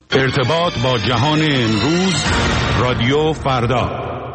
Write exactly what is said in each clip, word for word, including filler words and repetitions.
ارتباط با جهان امروز، رادیو فردا.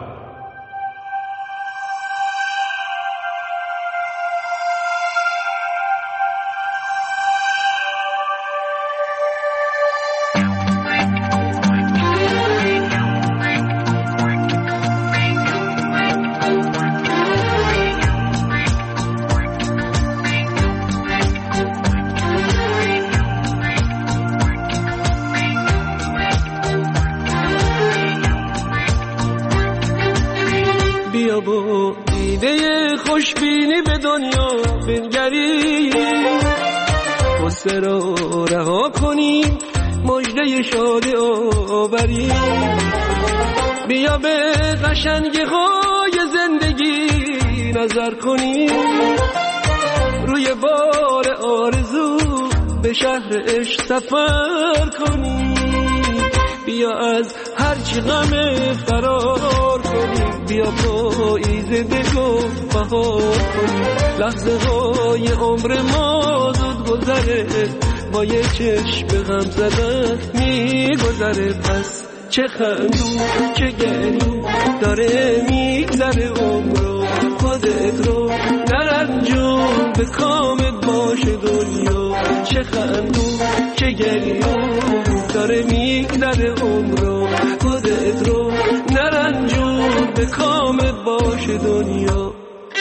بیا با ایده خوشبینی به دنیا بنگری، غصه را رها کنیم، مژده شادی آوریم. بیا به قشنگی های زندگی نظر کنیم، روی بار آرزو به شهر عشق سفر کنیم. بیا از هرچی غم فرار کنیم، بیا پاییز بگو بهار کنیم. لحظه های عمر ما زود گذره، با یه چشم غم زدن میگذره. پس چه خندون چه گریون داره میگذره عمرو، خودت رو نرنجون به کامت باشه دنیا. چه خندون چه گریون داره میگذره عمرو، خودت رو نرنجون به کامت باشه دنیا.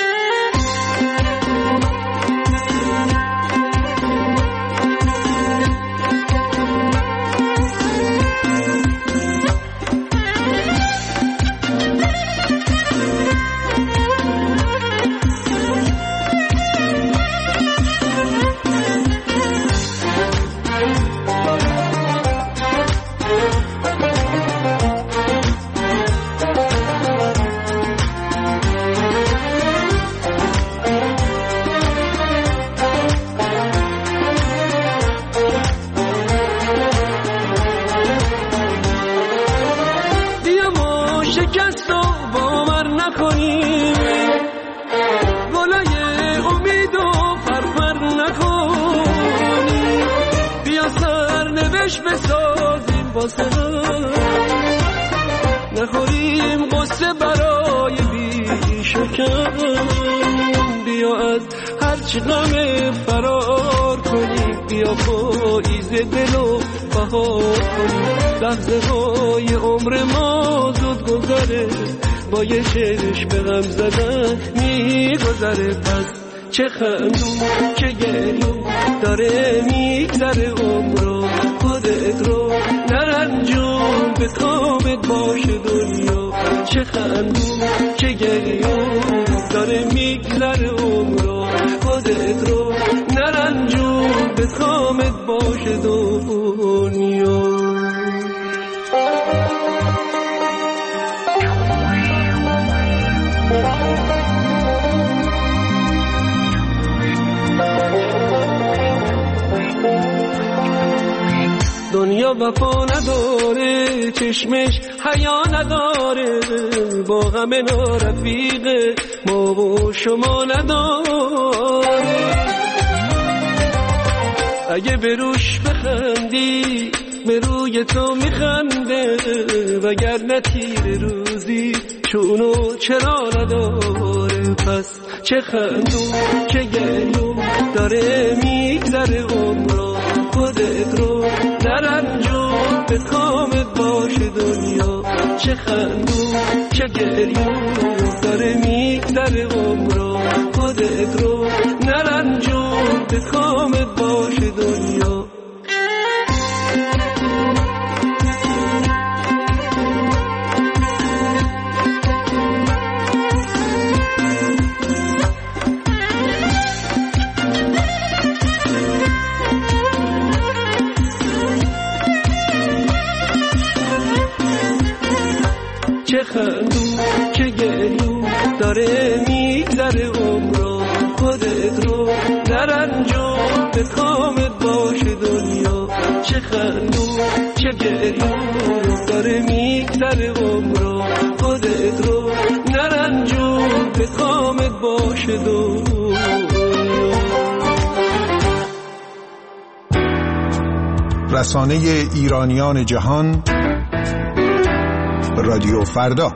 شکست و باور نکنیم، گلای امید و فرفر نکنیم. بیا سرنوشت بسازیم واسه هم، نخوریم قصه برای بیش و کم. بیا از هرچی غم فرار کنیم، بیا پاییز دل و بهار کنیم. لحظه های عمر ما زود گذره، با یه چشم به غم زدن میگذره. پس چه خندون چه گریون داره میگذره عمرو، خودت رو نرنجون به کامت باشه دنیا. چه خندون چه گریون داره میگذره عمرو، خودت رو نرنجون به کامت باشه دنیا. دنیا وفا نداره، چشمش حیا نداره، با غم نارفیق ما و شما نداره. اگه به روش بخندی به روی تو میخنده، وگرنه تیر روزی چونو چرا نداره. پس چه خندون چه گریون داره میگذره عمرو، خودت رو نرنجون به کامت باشه دنیا. چه خندون چه گریون داره میگذره عمرو، خودت رو نرنجون به کامت باشه دنیا. چه خندون چه گریون داره میگذره عمرو، خودت رو نرنجون به کامت باشه دنیا. چه خندون چه گریون داره میگذره عمرو، خودت رو نرنجون به کامت باشه دنیا. رسانه ایرانیان جهان، رادیو فردا.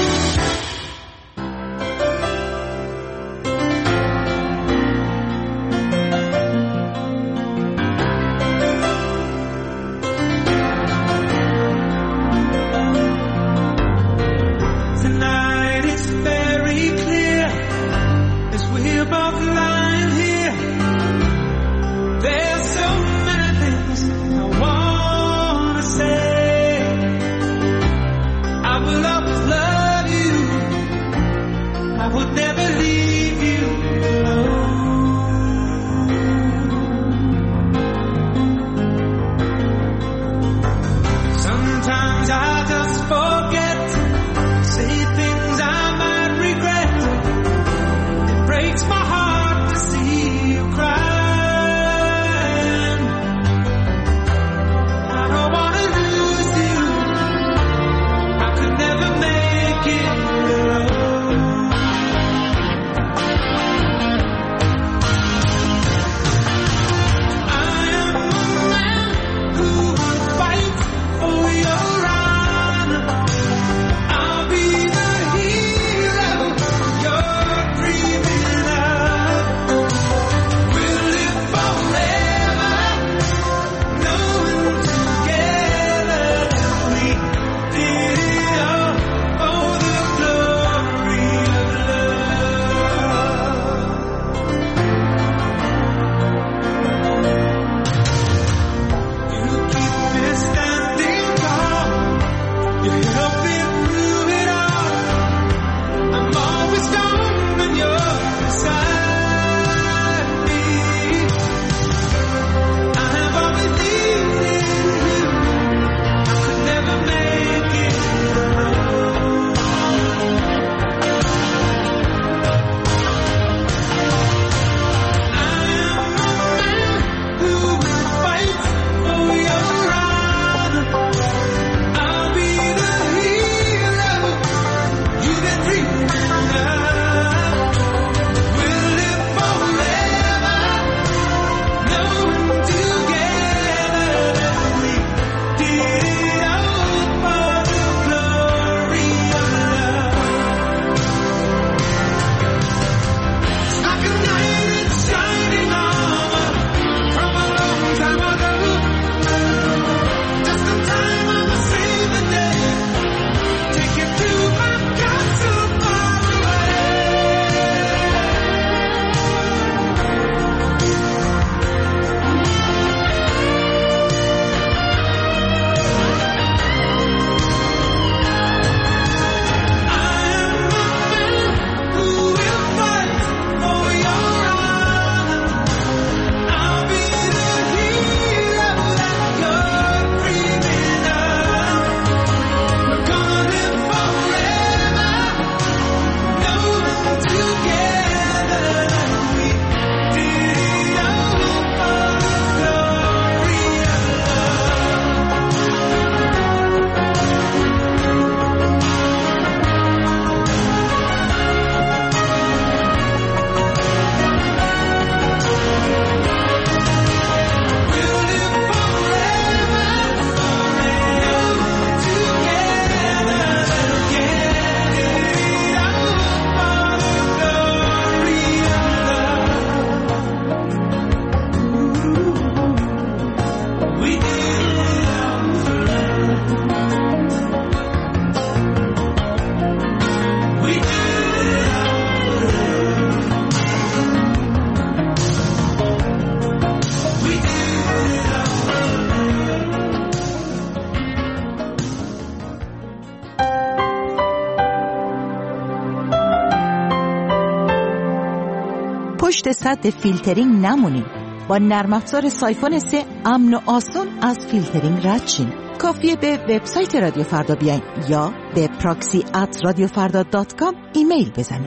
پشت سد فیلترینگ نمونید. با نرم افزار سایفون سه امن و آسان از فیلترینگ رد شین. کافیه به وبسایت رادیو فردا بیاین یا به پراکسی ات رادیو فردا دات کام ایمیل بزنید.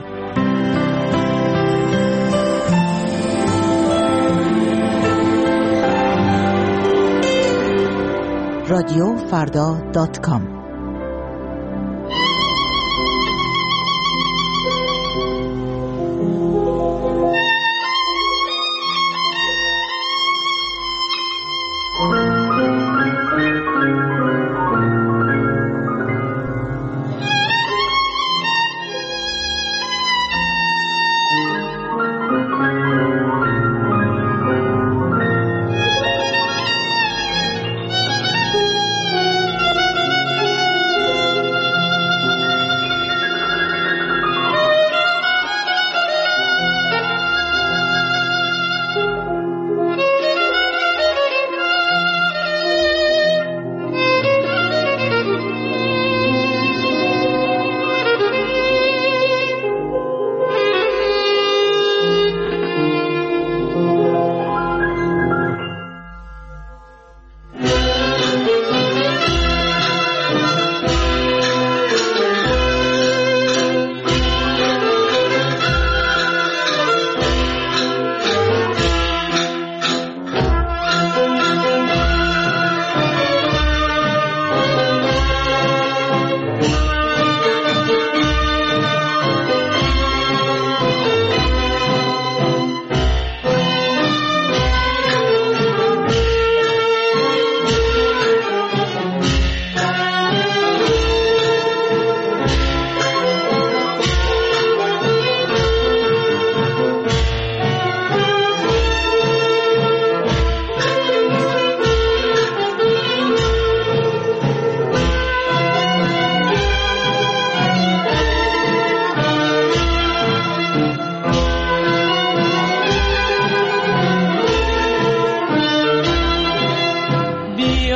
رادیو فردا دات کام.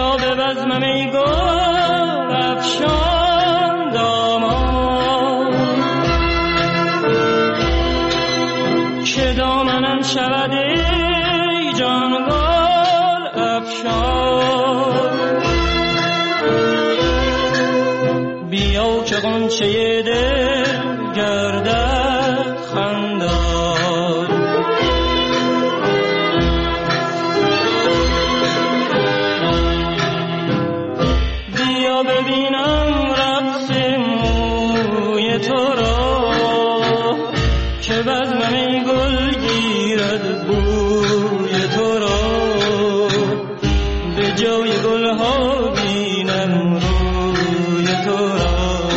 بیا به بزمم ای گل افشان دامان که دامنم شود ای جان گل افشان بیا که غنچه دل گردد خندان بیا ببینم رقص موی تو را که بزمم ای گل گیرد بوی تو را به جای گلها بینم روی تو را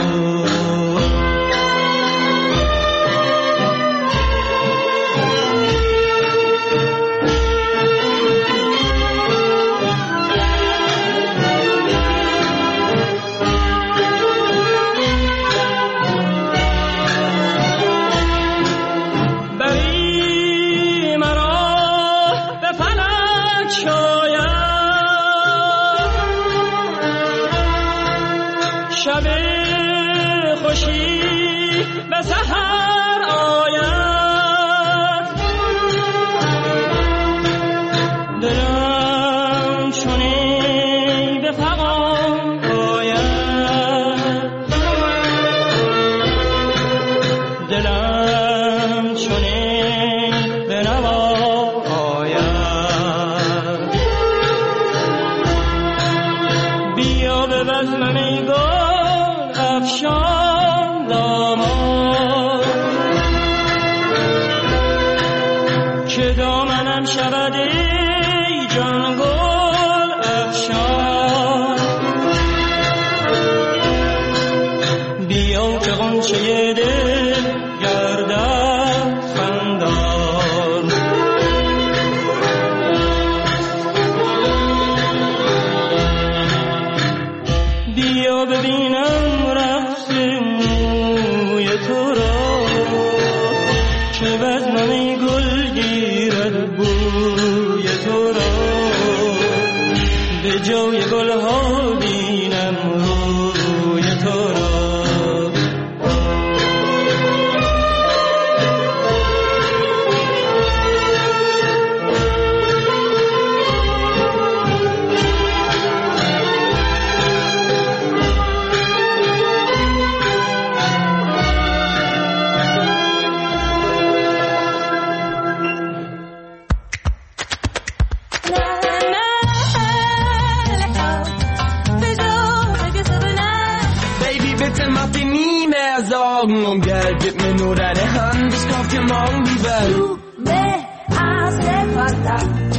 Augen und Geld, gib mir nur deine Hand, ich kauf dir morgen die Welt. Du me hace falta,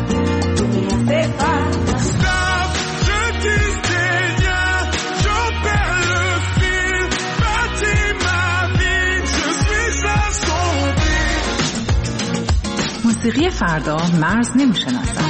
tú me hace falta. Stop, je disais, je perds le fil, bâtis ma vie, je suis assombri. موسیقی فردا مرز نمیشناسد.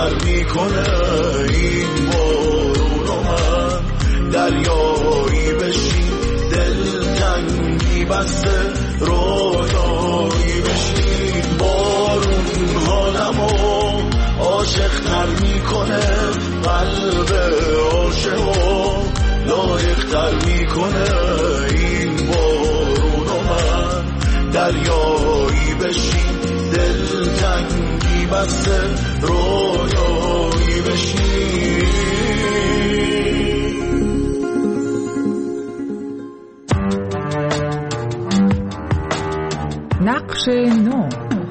عاشق‌تر میکنه این بارونو من دریایی بشین دلتنگی بسته رویایی بشین بارون حالمو عاشق‌تر میکنه قلب عاشقو لایق‌تر میکنه این بارونو من دریایی بشین دلتنگی بسته رویایی بشین نقش نو.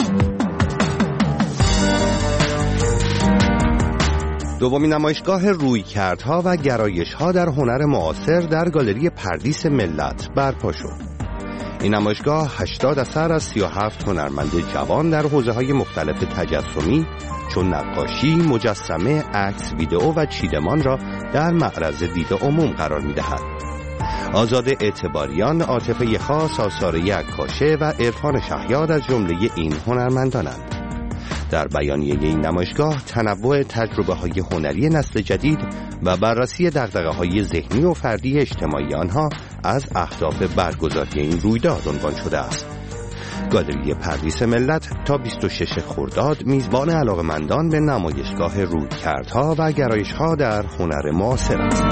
دومین نمایشگاه رویکردها و گرایش‌ها در هنر معاصر در گالری پردیس ملت برپا شد. این نمایشگاه هشتاد اثر از سی و هفت هنرمند جوان در حوزه‌های مختلف تجسمی چون نقاشی، مجسمه، عکس، ویدئو و چیدمان را در معرض دید عموم قرار می‌دهد. آزاده اعتباریان، عاطفه خاص، آثار عکاشه و عرفان شهیار از جمله این هنرمندانند. در بیانیه این نمایشگاه تنوع تجربه‌های هنری نسل جدید و بررسی دغدغه‌های ذهنی و فردی اجتماعی آنها از اهداف برگزاری این رویداد عنوان شده است. گالری پردیس ملت تا بیست و شش خرداد میزبان علاقه‌مندان به نمایشگاه رویکردها و گرایش‌ها در هنر معاصر است.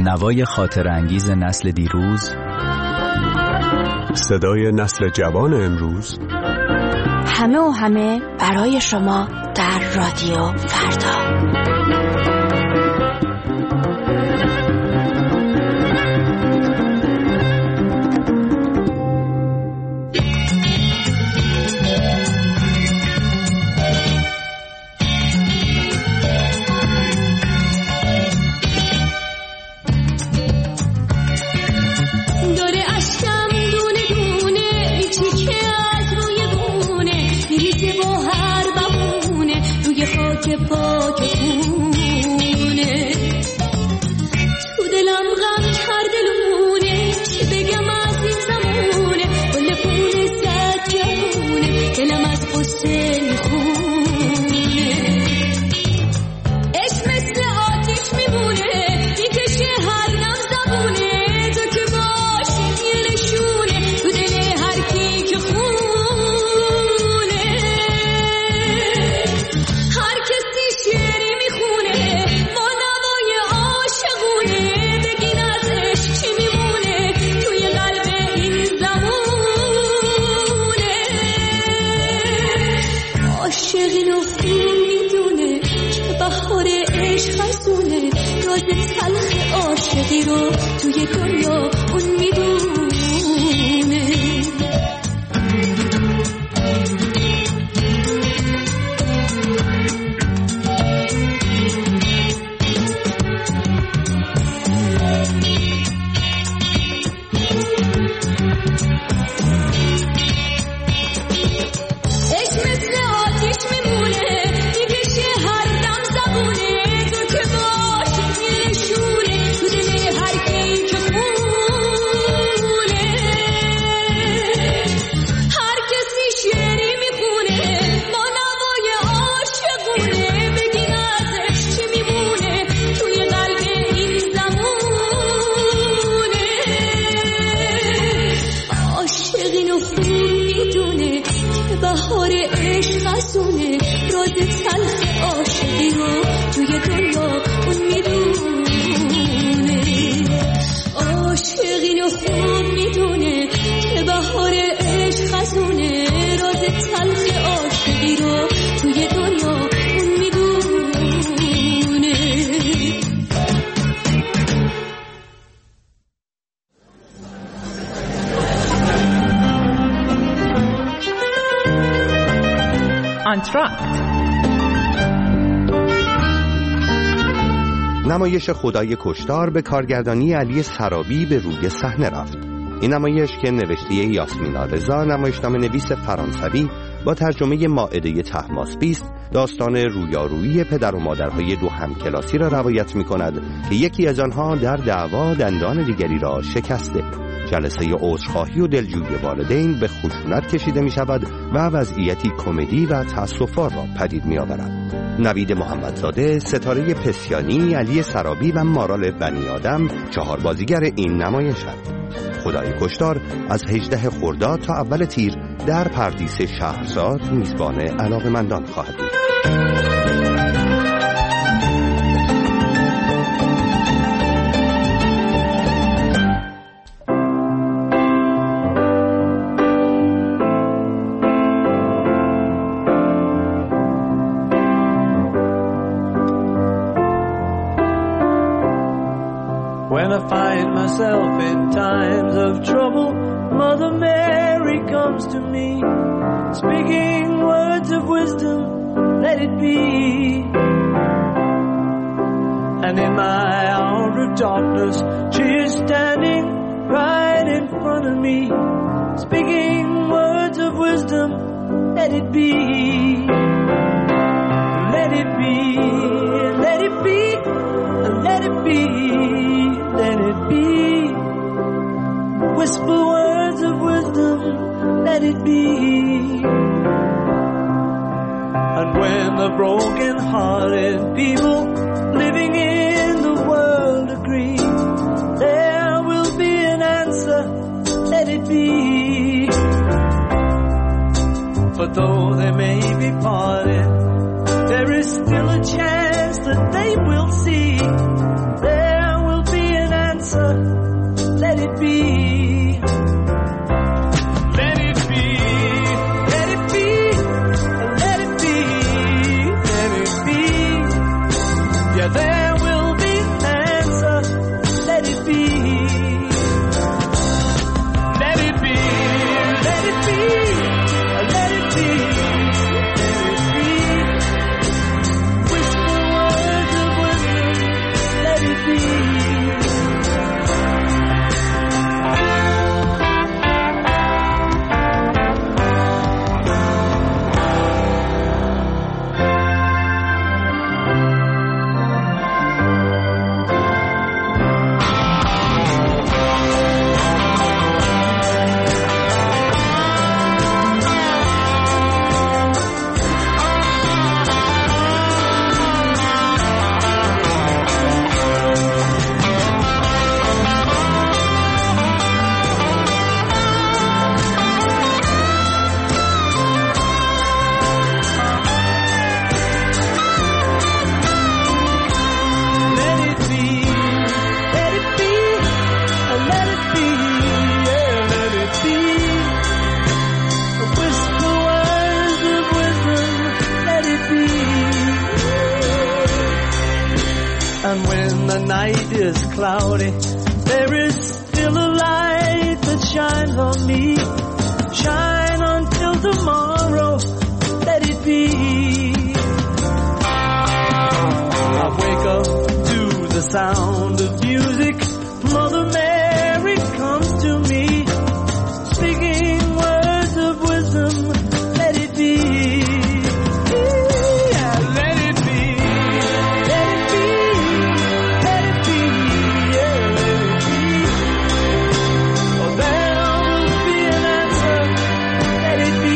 نوای خاطر انگیز نسل دیروز، صدای نسل جوان امروز، همه و همه برای شما در رادیو فردا. نمایش خدای کشتار به کارگردانی علی سرابی به روی صحنه رفت. این نمایش که نوشته یاسمینا رضا، نمایشنامه نویس فرانسوی با ترجمه مائده طهماسبی است، داستان رویارویی پدر و مادرهای دو همکلاسی را روایت می کند که یکی از آنها در دعوا دندان دیگری را شکسته. جلسه عذرخواهی و دلجویی والدین به خشونت کشیده می شود و وضعیتی کمدی و تأسف‌آور را پدید می آورد. نوید محمدزاده، ستاره پسیانی، علی سرابی و مارال بنی آدم چهار بازیگر این نمایشند. خدای کشتار از هجدهم خرداد تا اول تیر در پردیس شهرزاد میزبان علاقه‌مندان خواهد بود. When I find myself in times of trouble, Mother Mary comes to me, speaking words of wisdom, let it be. And in my hour of darkness, she is standing right in front of me, speaking words of wisdom, let it be. Let it be, let it be, let it be. Let it be. Whisper words of wisdom, let it be. And when the broken-hearted people living in the world agree, there will be an answer, let it be. For though they may be parted, there is still a chance that they will see. There will be an it be. Let it be, let it be, let it be, let it be. Yeah, there will be an answer. Let it be. Let it be, let it be, let it be, let it be. Whisper words of wisdom. Let it be. And when the night is cloudy, there is still a light that shines on me. Shine until tomorrow, let it be. I wake up to the sound of music. Mother Mary comes to me, speaking words of wisdom. Let it be. Yeah, let it be. Let it be. Let it be. Yeah, let it be. Oh, there will be an answer. Let it be.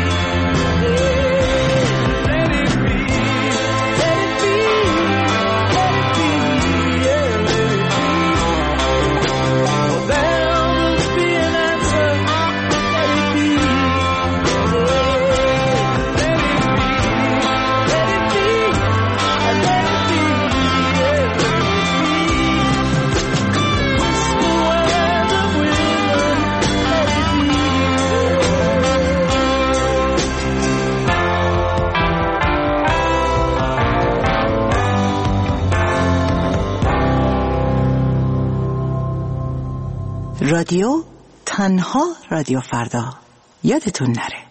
Yeah, let it be. Let it be. Let it be. Yeah, let it be. Oh, there will be an answer. Let it be. Yeah, let it be. Let it be. Let it be. Yeah, let it be. Whisper words of wisdom. Let it be. رادیو تنها رادیو فردا، یادتون نره.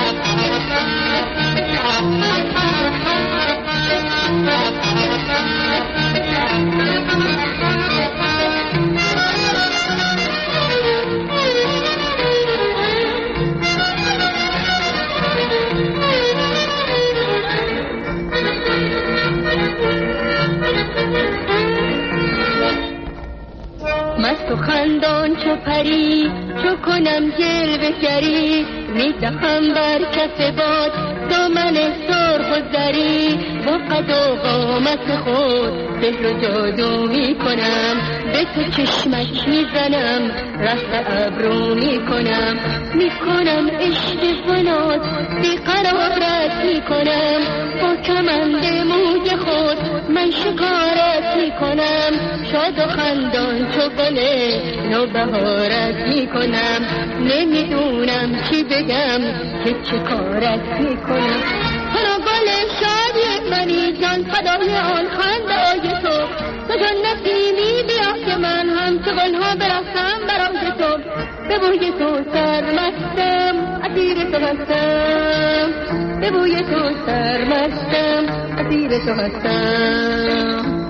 مست و خندان چو پری، چو کنم جلوه گری، میدهم بر کف باد دامن سرخ و زری. با قد و قامت خود سحر و جادو میکنم، به تو چشمک میزنم، رفت ابرو میکنم. میکنم عشق فنات بیقرارت میکنم، با کمند موی خود من شکارت میکنم. شاد و خندان چو گل نوبهارت میکنم، نمیدونم چی بگم که چه کارت میکنم. تو گل شادی منی جان، فدای آن خنده‌های تو. تو جان نسیمی بیا که من هم چو گلها برفتم برای تو. به بوی تو سرمستم، اسیر تو هستم. به بوی تو سرمستم، اسیر تو هستم.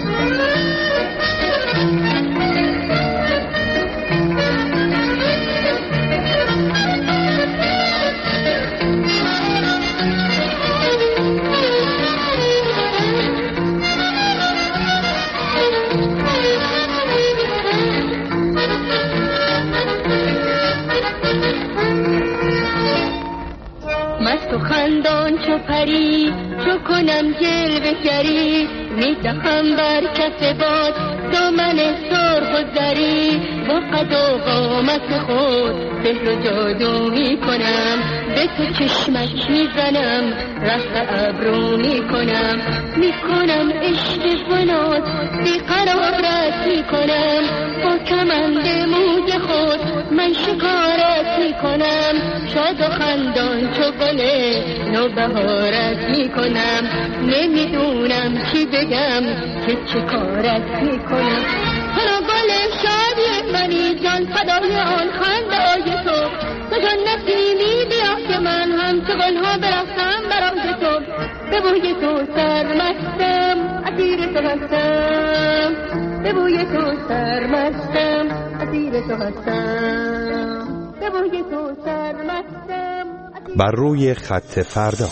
مست و خندان چو پری، چو کنم جلوه گری، میدهم بر کف باد دامن سرخ و زری. با قد و قامت خود سحر و جادو میکنم، به تو چشمک میزنم، رفت ابرو میکنم. میکنم عشق فنات بیقرارت میکنم، با کمند من شکارت میکنم شاد و خندان چو گل نوبهارت میکنم نمیدونم چی بگم که چه کارت میکنم تو گل شادی منی جان فدای آن خندای تو تو جان نسیمی بیا که من هم تو گلها برفتم برای تو به بوی تو سرمستم اسیر تو هستم به بوی تو سرمستم اسیر تو هستم به بوی تو سرمستم. بر روی خط فردا.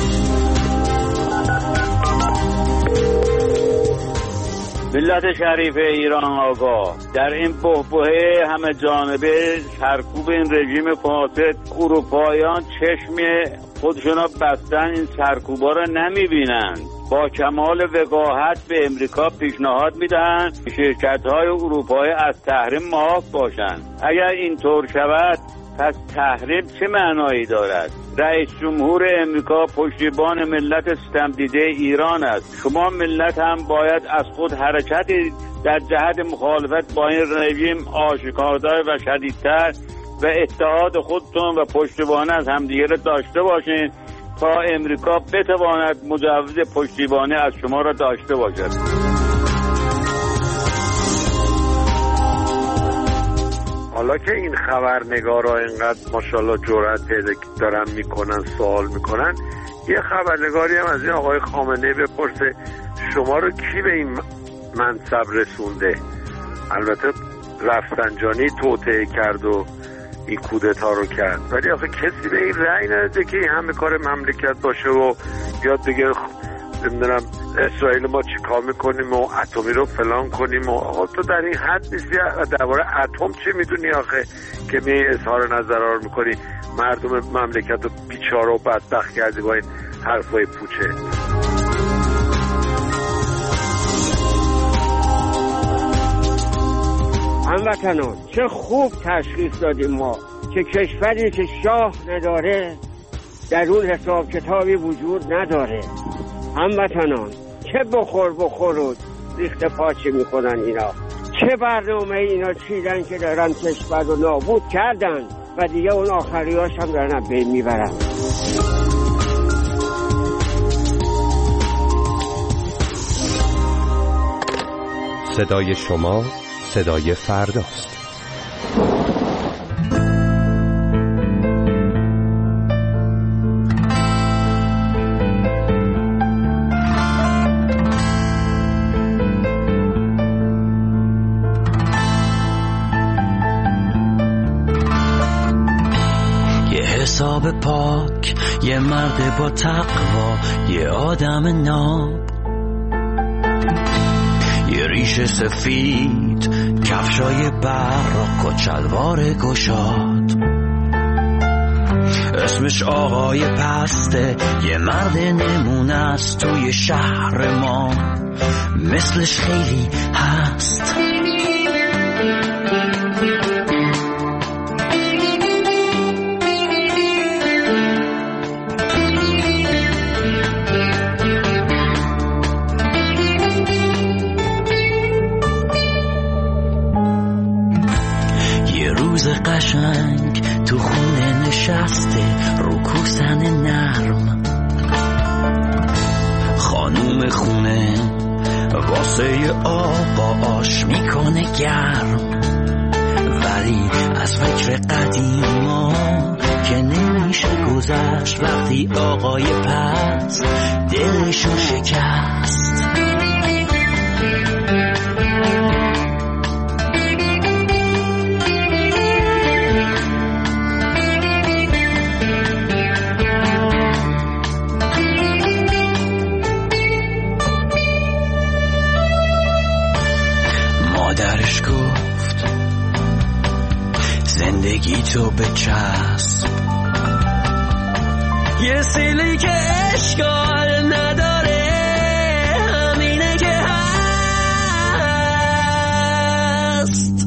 ملت شریف ایران آگاه، در این بحبوحه همه جانبه سرکوب این رژیم فاسد اروپاییان چشم خودشونا بستن، این سرکوبا رو نمیبینن، با کمال وقاحت به امریکا پیشنهاد میدن شرکت‌های اروپایی از تحریم معاف باشن. اگر اینطور شود پس تحریم چه معنایی دارد؟ رئیس جمهور امریکا پشتیبان ملت ستمدیده ایران است. شما ملت هم باید از خود حرکتی در جهت مخالفت با این رژیم آشکارتر و شدیدتر و اتحاد خودتون و پشتیبانی از همدیگه را داشته باشین تا امریکا بتواند مجوز پشتیبانی از شما را داشته باشد. حالا که این خبرنگارا اینقدر ماشاءالله جرأت پیدا دارن میکنن سوال میکنن، یه خبرنگاری هم از این آقای خامنه‌ای بپرسه شما رو کی به این منصب رسونده؟ البته رفسنجانی توطئه کرد و این کودتا رو کرد، ولی آخه کسی به این رأی نداده که این همه کار مملکت باشه و بیاد بگه نمیدونم اسرائیل ما چی کار میکنیم و اتمی رو فلان کنیم و آقا تو در این حد نیستی و درباره اتم چی میدونی آخه که می اظهار نظر رو میکنی مردم مملکت رو بیچاره و بدبخت کردی با این حرفای پوچه. هموطنان چه خوب تشخیص دادیم ما که کشوری که شاه نداره در اون حساب کتابی وجود نداره. هموطنان چه بخور بخور و ریخت پاچه میکنن اینا، چه برنامه اینا چیدن که دارن کشور رو نابود کردن و دیگه اون آخریاش هم دارن بین میبرن. صدای شما صدای فرداست. حساب پاک، یه مرد با تقوا، یه آدم ناب، یه ریش سفید، کفشای براق و چلوار گشاد. اسمش آقای پسته، یه مرد نمونه است توی شهر ما، مثلش خیلی هست. قشنگ تو خونه نشسته رو کوسن نرم، خانوم خونه واسه آقا آش میکنه گرم، ولی از فکر قدیما که نمیشه گذشت وقتی آقای پس دلشو شکست. مادرش گفت زندگی تو به چسب، یه سیلی که اشکال نداره، همینه که هست.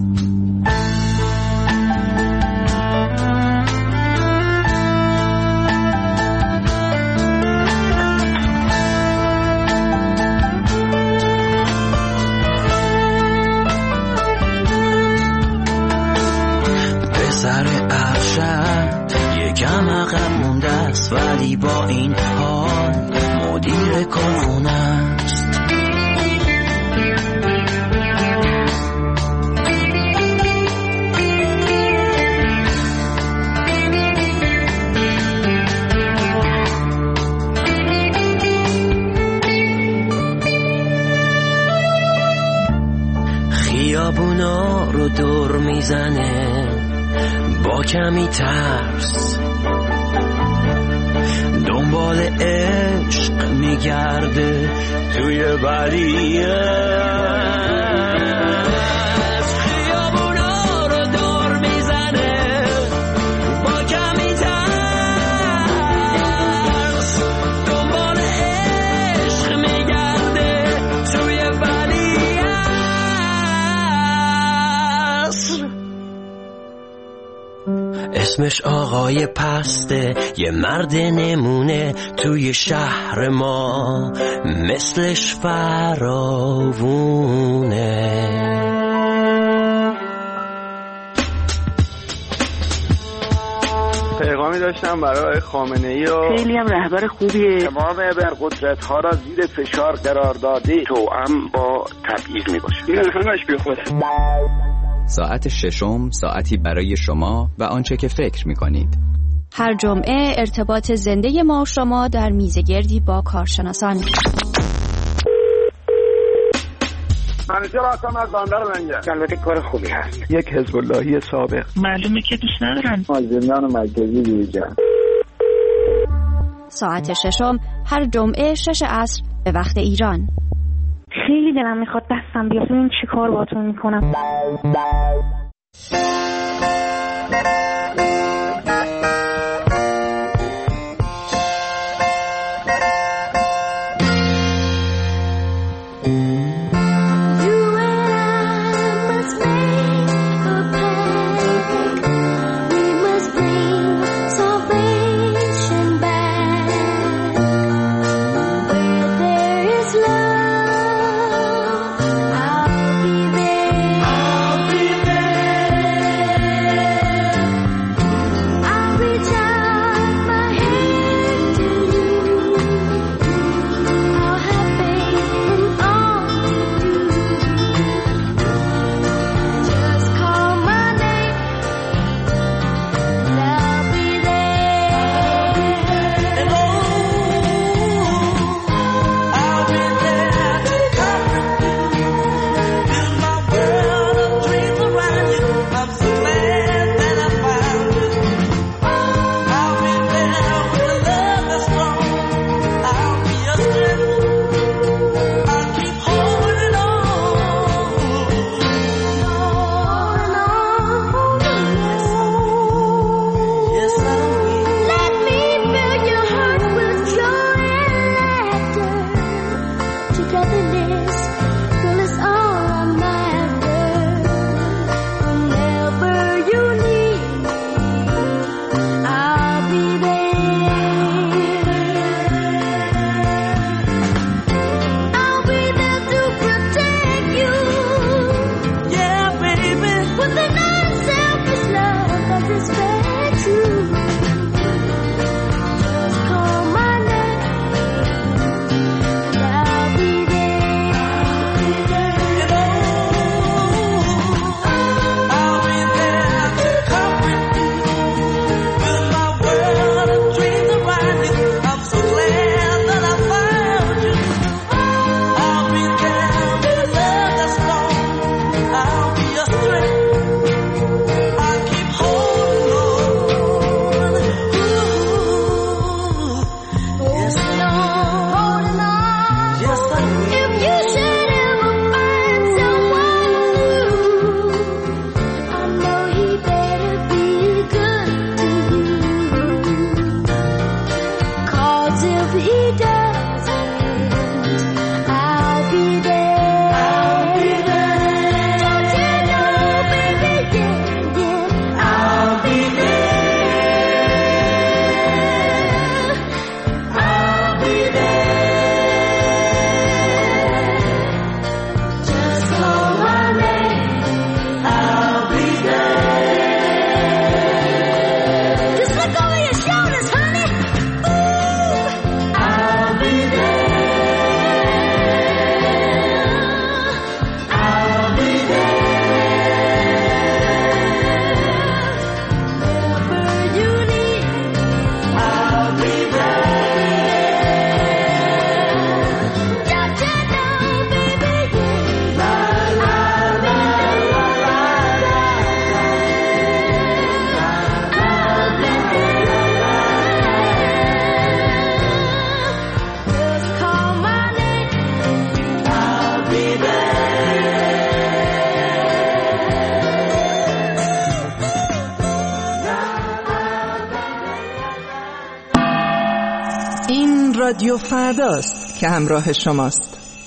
ولی با این حال مدیر کارخونه است. خیابونا رو دور میزنه با کمی ترس، دنبال عشق میگرده توی ولیه. خیابونا رو دور میزنه با کمی ترس، دنبال عشق میگرده توی ولیه. اسمش آقای پسته، یه مرد نمونه توی شهر ما، مثلش فراوونه. پیغامی داشتم برای خامنه ای و خیلی هم رهبر خوبیه. تمام ابرقدرت ها را زیر فشار قرار داده، توأم با تبعیض می باشه. این همش بی خوده. ساعت ششم، ساعتی برای شما و آنچه که فکر می‌کنید. هر جمعه ارتباط زنده ما و شما در میزگردی با کارشناسان. منیجر هستم از بندر لنگر. البته کار خوبی هست. یک حزب اللهی سابق. معلومه که دوست ندارن. مازندران مرکزی دیجا. ساعت ششم هر جمعه شش عصر به وقت ایران. خیلی دلم میخواد دستم بیاد ببینم چی کار باهاتون میکنم. رادیو فرداست که همراه شماست.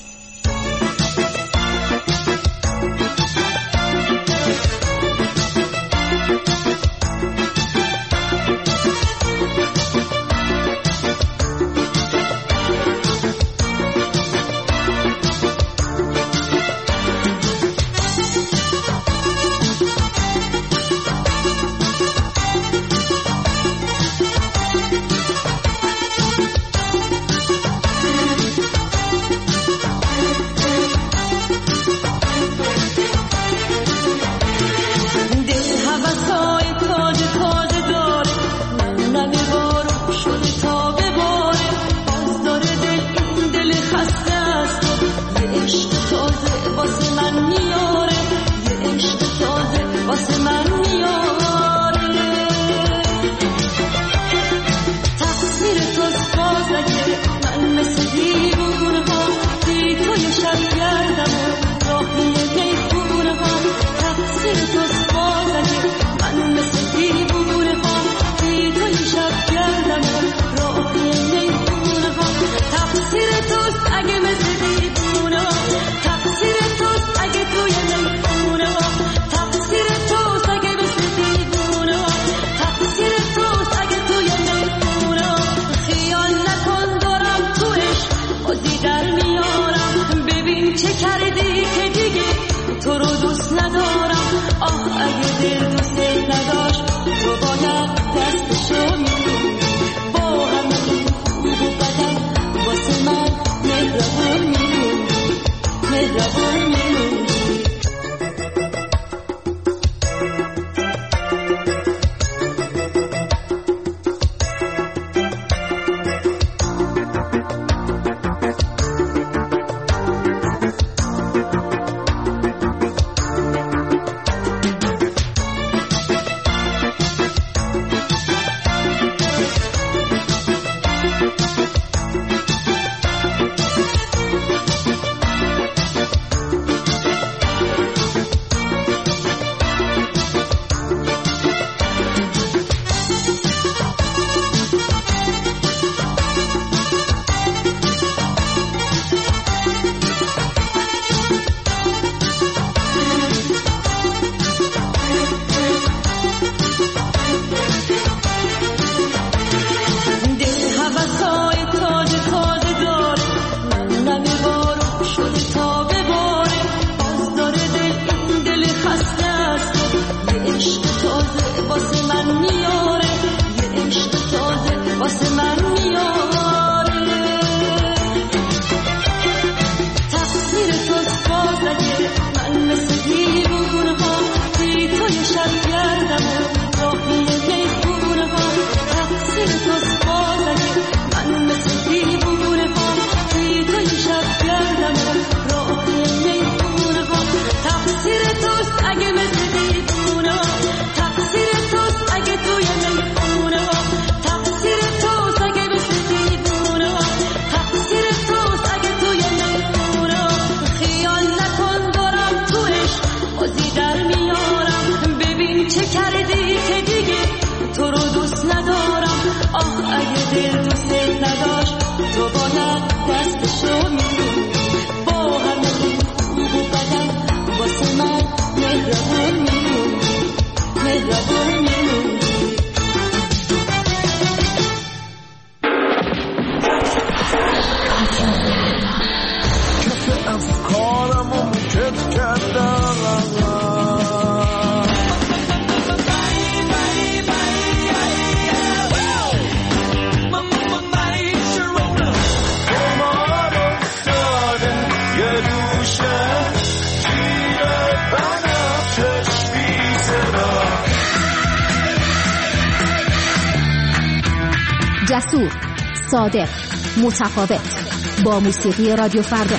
جسور، صادق، متفاوت، با موسیقی رادیو فردا.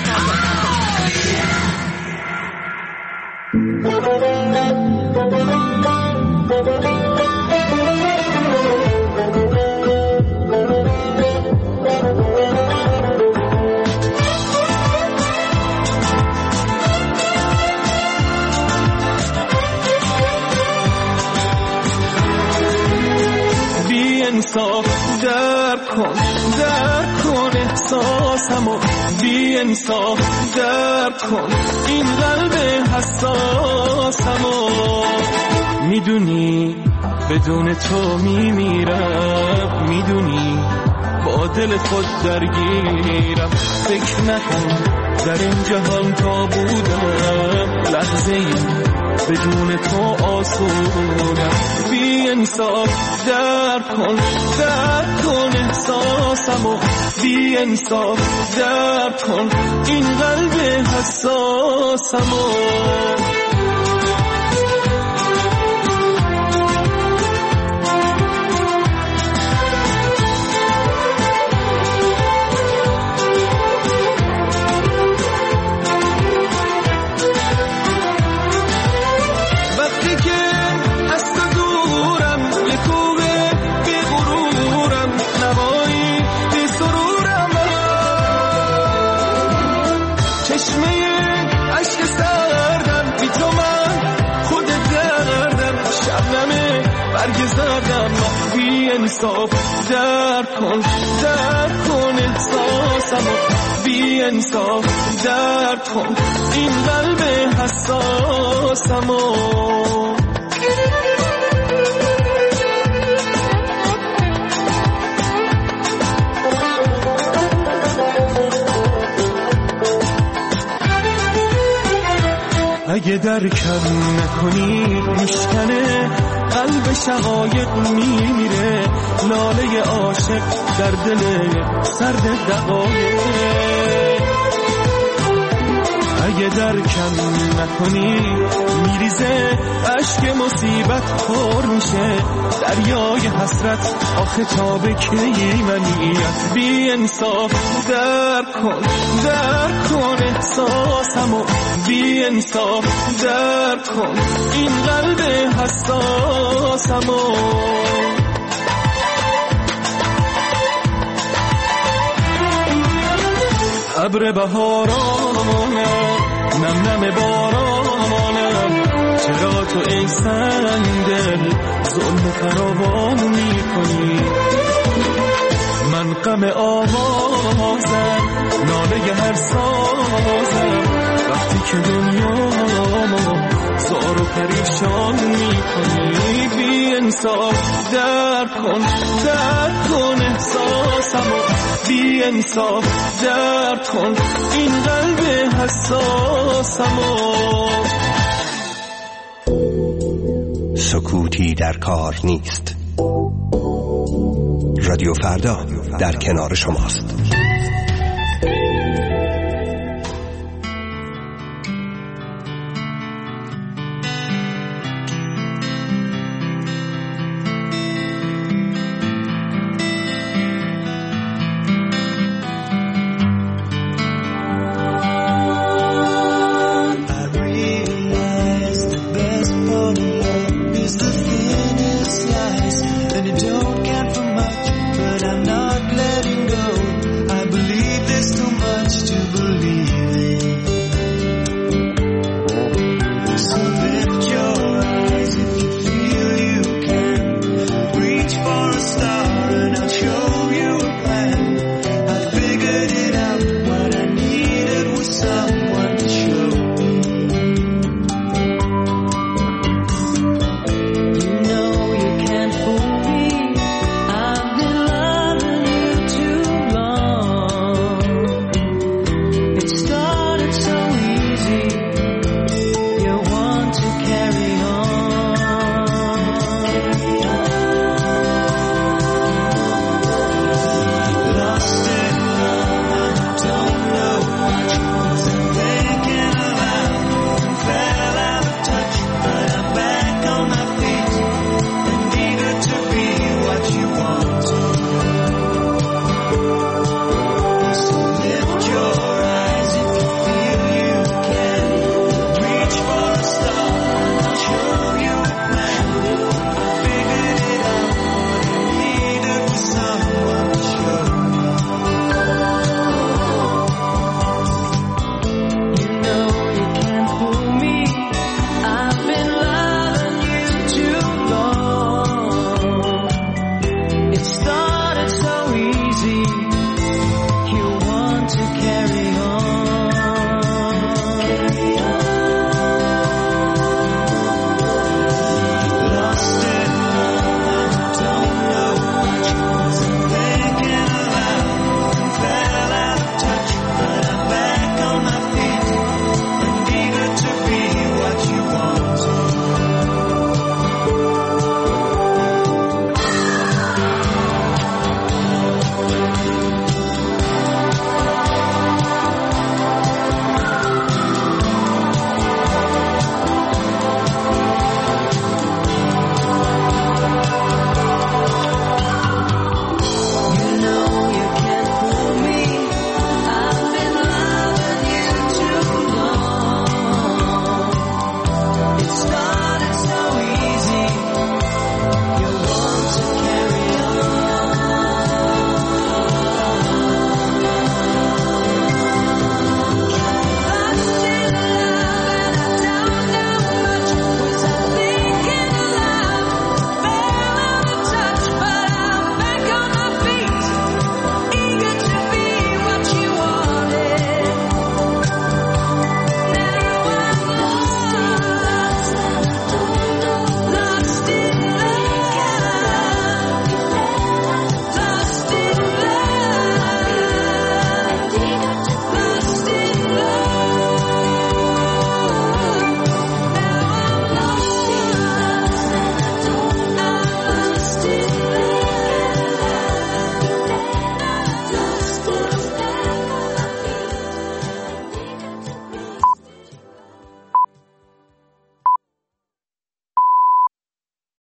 بی انصاف در کن در کن احساسم و بی انصاف درد کن این قلب حساسم و میدونی بدون تو میمیرم، میدونی با دل خود درگیرم. فکر نکن در این جهان تا بودم لحظه ای بدون تو آسودم. بی انصاف درد کن درد کن احساسم و بی انصاف درد کن این قلب حساسم و بی انصاف درد کن درد کن احساسم بی انصاف درد کن این قلب حساسم اگه درکم نکنی میشکنه قلب شقایق میمیره لاله عاشق در دل سرد دقایق. اگه درکم نکنی میریزه اشک مصیبت پر میشه دریای حسرت آخه تا به کی منیت. بی انصاف درد کن درد کن احساسم و بی انصاف درد کن این قلب حساسم و ابر بهارانم نم نم بارانم چرا تو ای سنگدل ظلم فراوان میکنی. من غم آوازم ناله هر سازم وقتی که دنیامو زار و پریشان میکنی. بی انصاف درد کن درد کن احساسم و بی انصاف درد کن این قلب حساسم و سکوتی در کار نیست. رادیو فردا در کنار شماست.